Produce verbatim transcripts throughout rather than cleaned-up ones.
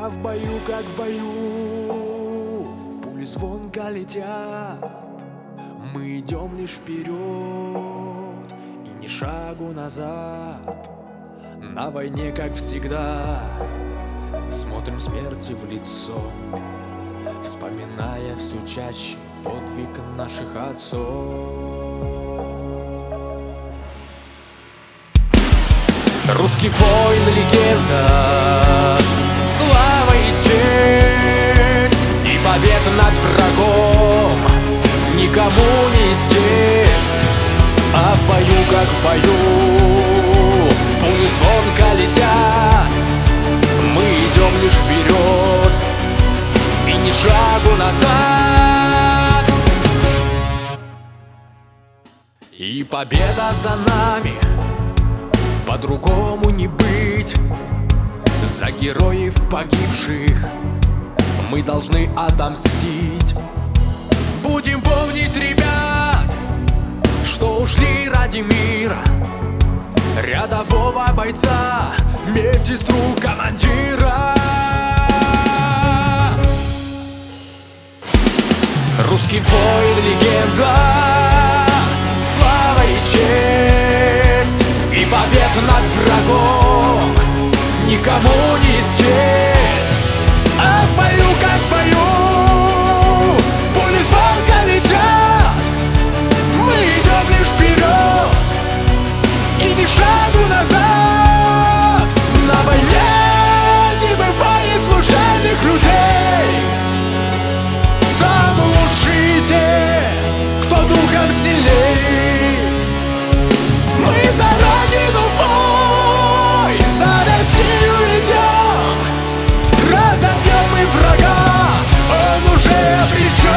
А в бою, как в бою, пули звонко летят. Мы идем лишь вперед и ни шагу назад. На войне, как всегда, смотрим смерти в лицо, вспоминая все чаще подвиг наших отцов. Русский воин, легенда, слава и честь, и победа над врагом никому не здесь. А в бою, как в бою, пули звонко летят. Мы идем лишь вперед и ни шагу назад. И победа за нами, по-другому не быть. За героев погибших мы должны отомстить. Будем помнить ребят, что ушли ради мира, рядового бойца, медсестру, командира. Русский воин, легенда, слава и честь, и победа над врагом никому не счесть. А в бою, как в бою, пули звонко летят. Мы идем лишь вперед и ни шагу назад. На войне не бывает случайных людей. Там лучшие те, кто духом сильней. Мы за родину бой, за Россию идем. Разобьем мы врага, он уже обречен.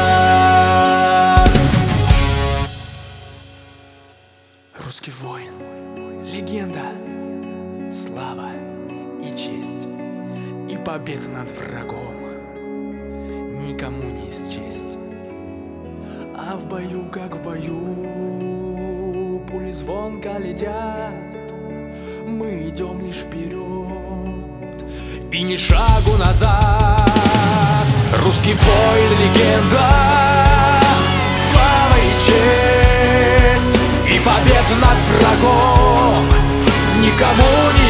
Русский воин, легенда, слава и честь, и победа над врагом никому не счесть. А в бою, как в бою, пули звонко летят. Мы идем лишь вперед и ни шагу назад. Русский воин, легенда, слава и честь, и победа над врагом никому не